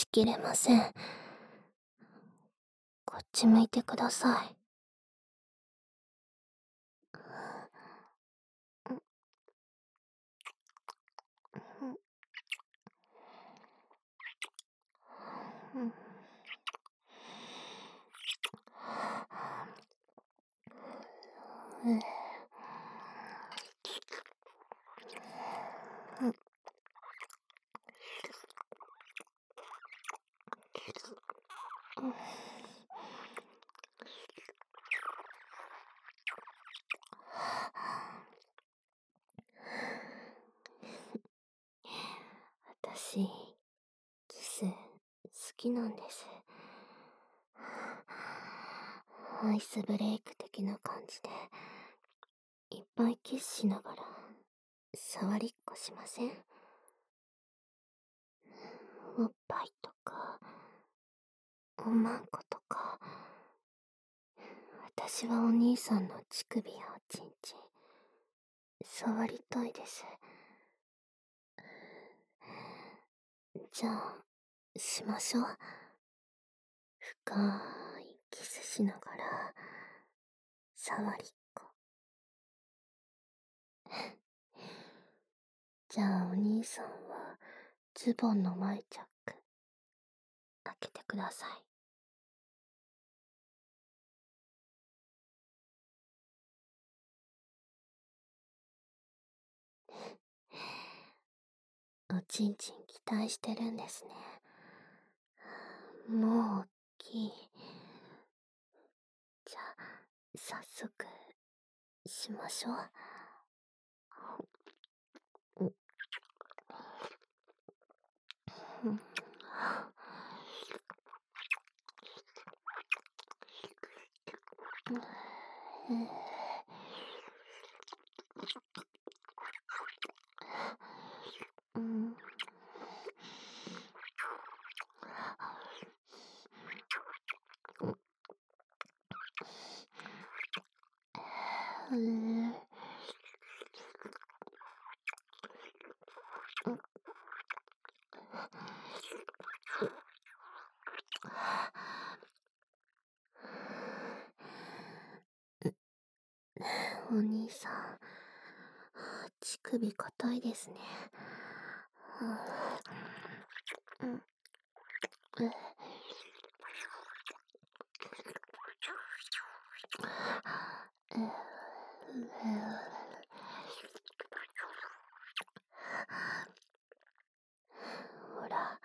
きれません。こっち向いてください。私、キス好きなんです。アイスブレイク的な感じでいっぱいキスしながら触りっこしません？おっぱいとかおまんことか。私はお兄さんの乳首やおちんちん触りたいです。じゃあしましょう。深いキスしながら触りっこ。じゃあお兄さんはズボンの前チャック開けてください。おちんちん期待してるんですね。もうおっきい。じゃあ早速しましょう。お兄さん、乳首硬いですね。ほら、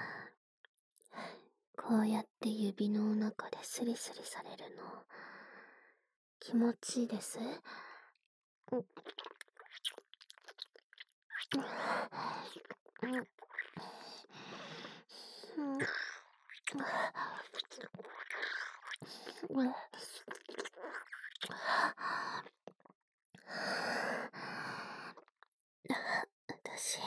こうやって指の中でスリスリされるの気持ちいいです。私、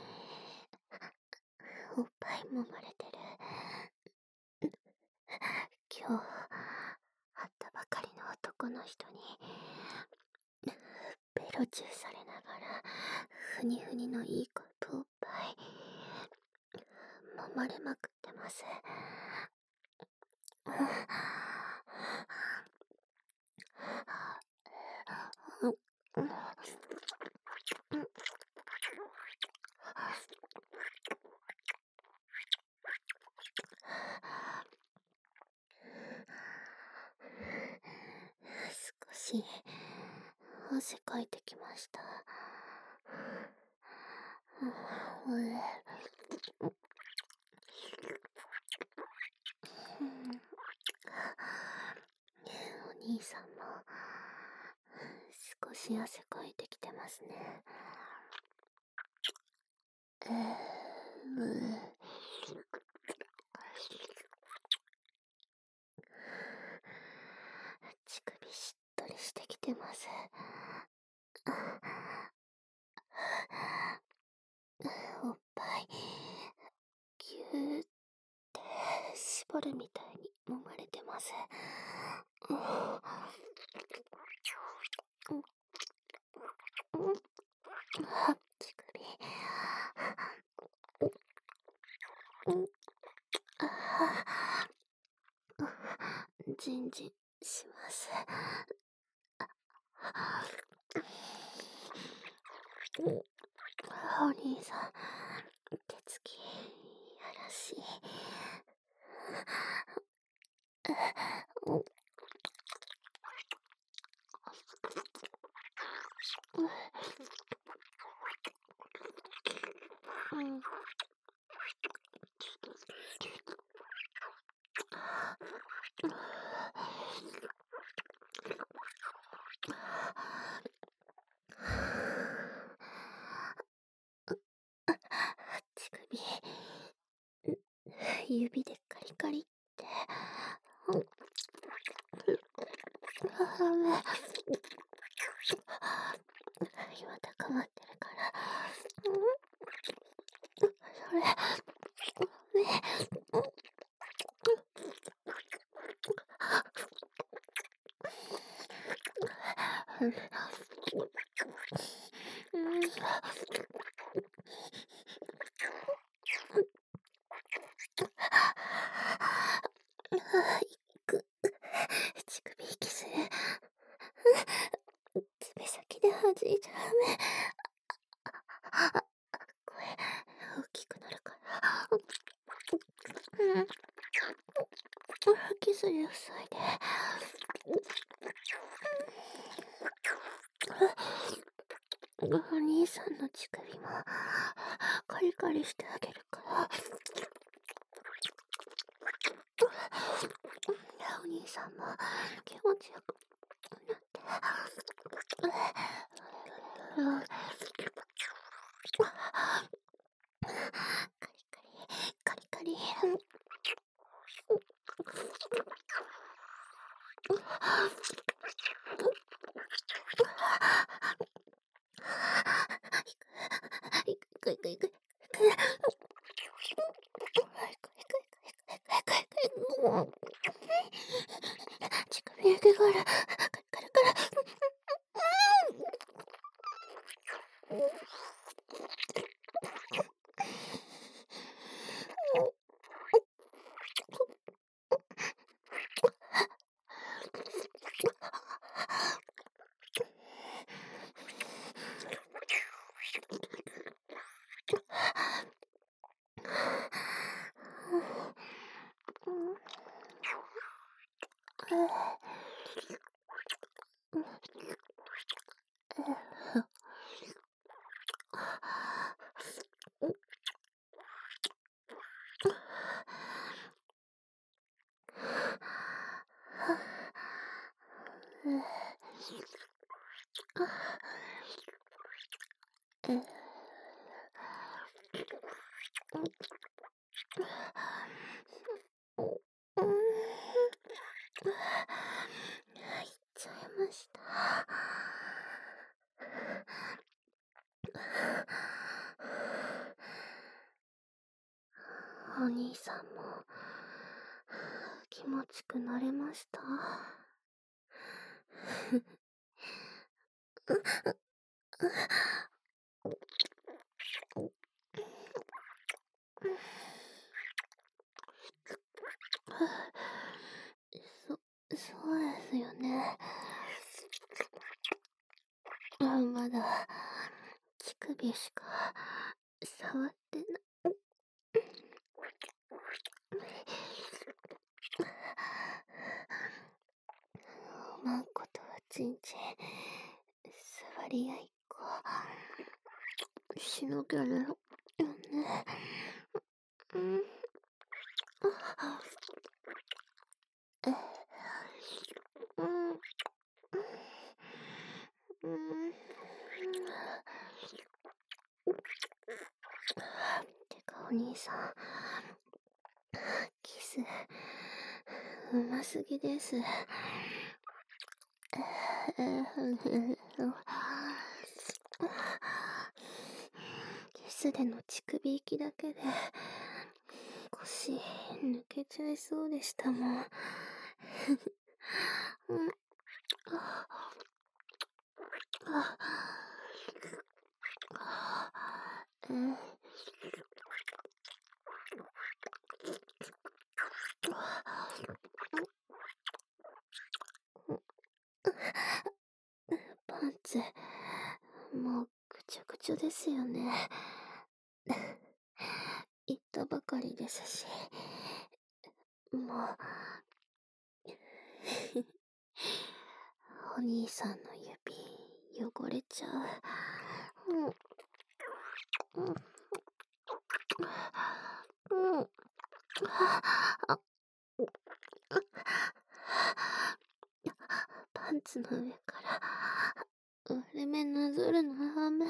おっぱい揉まれてる。今日会ったばかりの男の人にベロチューされながらふにふにのいい子とおっぱい揉まれまくってます。少し汗かいてきました。お兄さんも少し汗かいてきてますね。乳首しっとりしてきてます。おっぱいぎゅーって絞るみたいに揉まれてます。乳首じします。お兄さん、手つき、やらしい。乳首、指でカリカリって。今高まってるから。それ、乳首息する。爪先で弾いちゃうね。声、大きくなるから。吐きすぎ遅いで。お兄さんの乳首もカリカリしてあげるから。お兄さんも気持ちよくなって。カリカリ。いくいく。乳首焼けから、カラカラ。入っちゃいました。お兄さんも気持ちくなれました？そうですよね。まだ乳首しか触ってない。まんことはちんちん、触り合いっこしなきゃねよね。てかお兄さん、キスうますぎです。キスでの乳首息だけで腰抜けちゃいそうでしたもん。 もうぐちゃぐちゃですよね。言ったばかりですし。もう、お兄さんの指、汚れちゃう。うん、うん、うん。あ、パンツの上から割れ目なぞるの雨。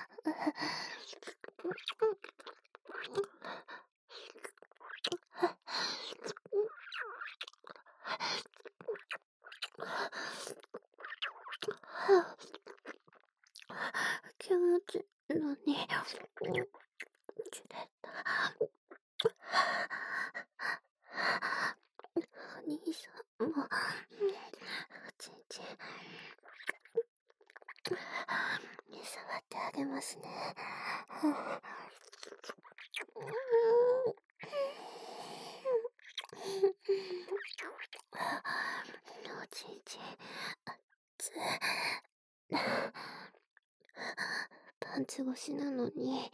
気持ちいいのに、切れた。お兄さんも、ちんちん、触ってあげますね。おちんちん、熱い。パンツ越しなのに。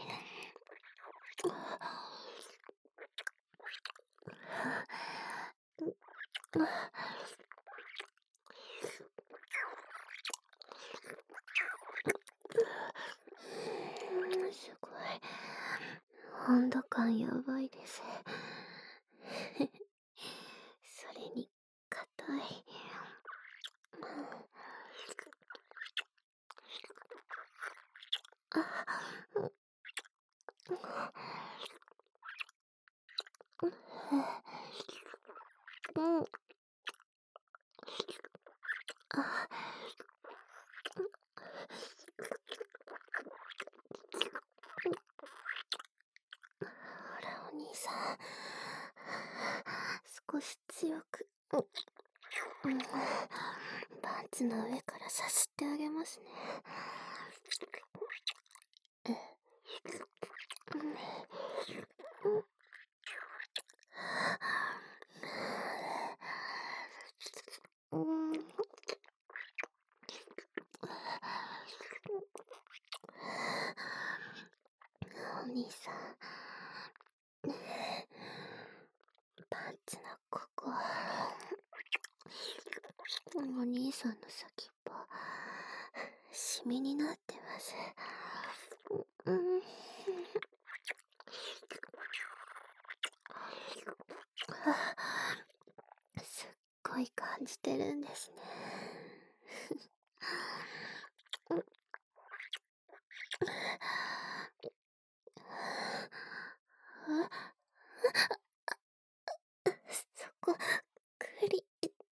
すごい。温度感やばいです。それに、硬い。うん。ほら、お兄さん。少し強く。パンツの上からさすってあげますね。うん。お兄さん。パンツのここ。お兄さんの先っぽ、シミになってます。うん。すっごい感じてるんですね。そこ、クリ、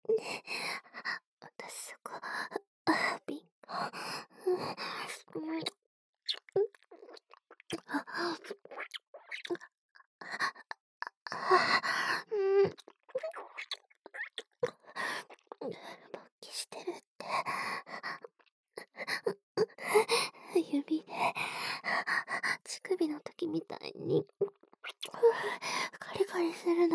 私そこ、敏感。勃起してるって。指で、乳首の時みたいに、カリカリするの。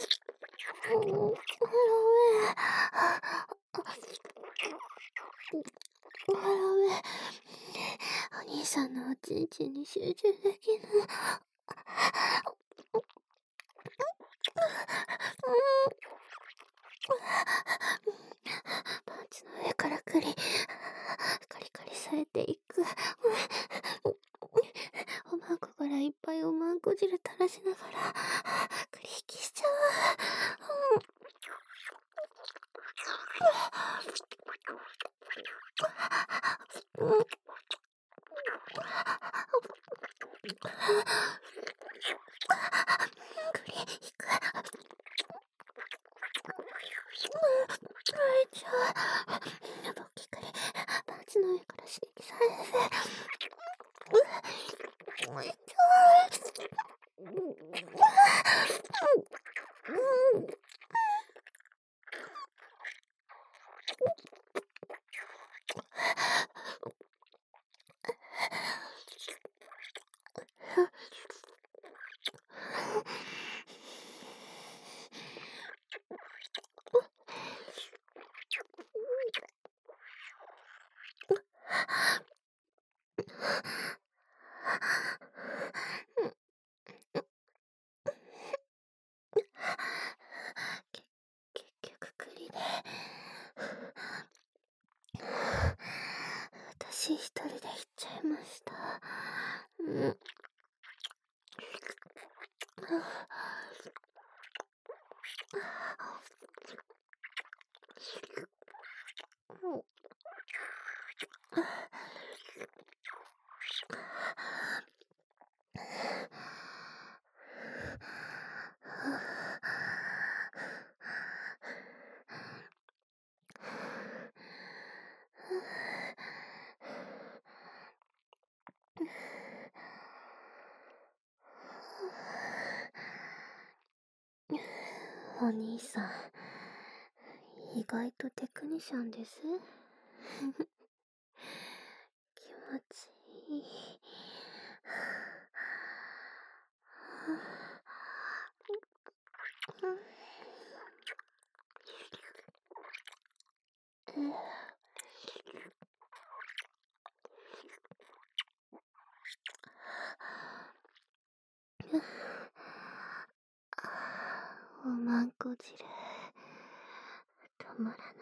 お兄さんのおちんちんに集中できぬ。パンツの上からカリカリされていく。おまんこからいっぱいおまんこ汁垂らしながら、クリ引きしちゃう。クリ引く。あいちゃう。勃起クリ、パンツの上から刺激されて。あいちゃう。 け結局栗で私一人で行っちゃいました。お兄さん、意外とテクニシャンです。気持ちいい。おまんこ汁止まら